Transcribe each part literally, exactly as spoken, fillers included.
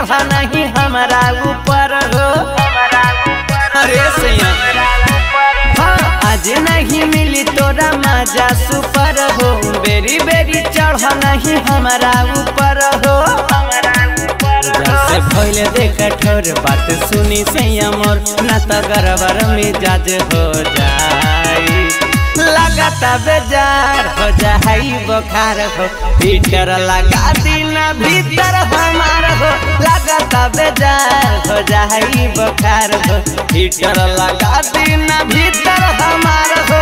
चढ़ नहीं हमारा ऊपर हो। अरे सैया हाँ, आज नहीं मिली तोरा मजा सुपर हो। बेरी बेरी चढ़ नहीं हमारा ऊपर हो। जैसे भइले देख ठोर बात सुनी सैया मोर ना तो गड़बड़ मिजाज हो जाई। लगाता बेजार हो जाई बुखार हो। हीटर लगा दीना भीतर हमार हो। लगाता बेजार हो जाई बुखार हो। हीटर लगा दीना भीतर हमार हो।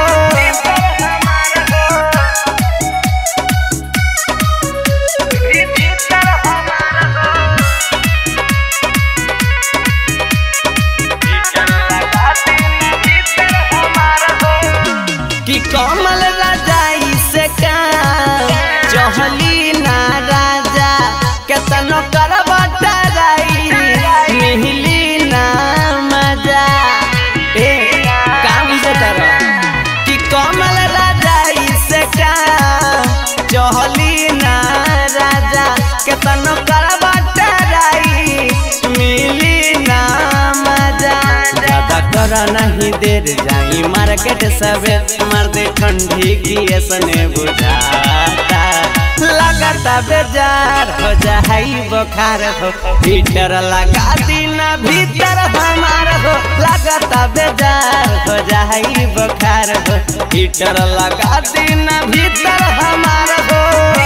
कि कमल राजाई से काम चहली ना राजा केतनो करब डराई मिहली ना मजा। ए काम से तरह कि कमल राजाई से काम चहली ना राजा केतनो करब डराई मिली ना मजा। ज्यादा करा नहीं देर जाई मार्केट सबे मार दे ठंडी की ऐसने बुझाता। लगाता बेजार हो जाई बुखार हो। हीटर लगा दीना भीतर हमार हो। लगाता बेजार हो जाई बुखार हो। हीटर लगा दीना भीतर हमार हो।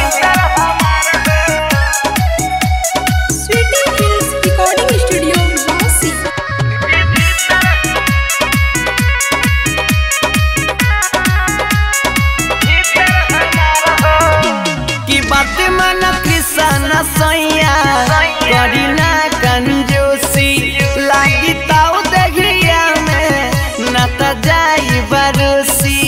स्वीटी फिल्म्स रिकॉर्डिंग स्टूडियो वासी। बात मन किसान सैया करी ना कंजूसी। लागी ताऊ देखिया में न त जाई बरूसी।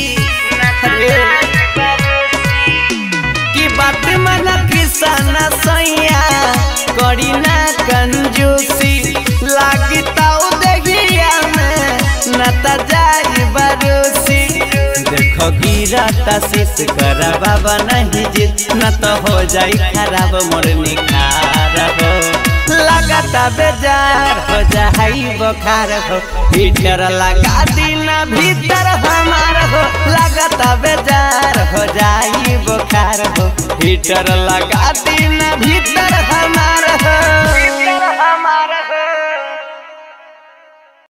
की बात मन किसान सैया करी ना कंजूसी। लागी ताऊ देखिया में न त जाई बरूसी। देखो गिरता शीश करा बाबा नहीं जित न तो हो जाई खराब मोर निखार हो। लगाता बेजार हो जाई बुखार हो। हीटर लगा दीना भीतर हमार हो। लगाता बेजार हो जाई बुखार हो। हीटर लगा दीना भीतर